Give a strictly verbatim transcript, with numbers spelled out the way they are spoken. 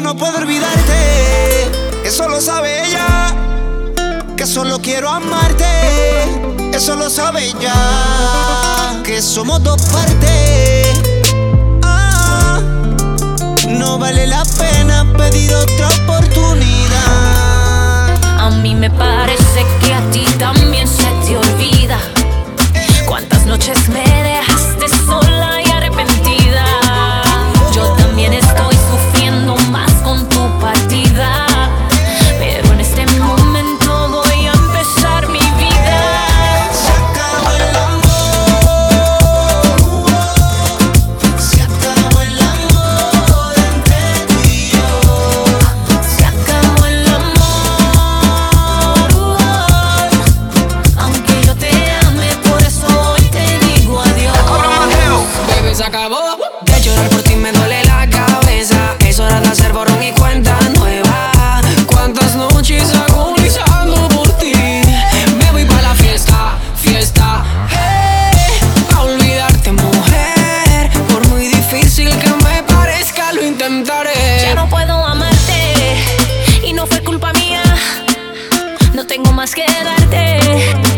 no puedo olvidarte, eso lo sabe ella. Que solo quiero amarte, eso lo sabe ella. Que somos dos partes. Ah, no vale la pena pedir otra oportunidad. A mí me parece que a ti también se te olvida cuántas noches me dejaste sola y arrepentida. Yo también estoy sufriendo más con tu partida, pero en este momento voy a empezar mi vida. Se acabó el amor, se acabó el amor entre tú y yo. Se acabó el amor, aunque yo te ame, por eso hoy te digo adiós. Baby, se acabó. De llorar por ti me duele la cabeza. Es hora de hacer borrón y cuenta nueva. Cuántas noches agonizando por ti. Me voy pa' la fiesta, fiesta, hey, pa' olvidarte, mujer. Por muy difícil que me parezca, lo intentaré. Ya no puedo amarte y no fue culpa mía. No tengo más que darte.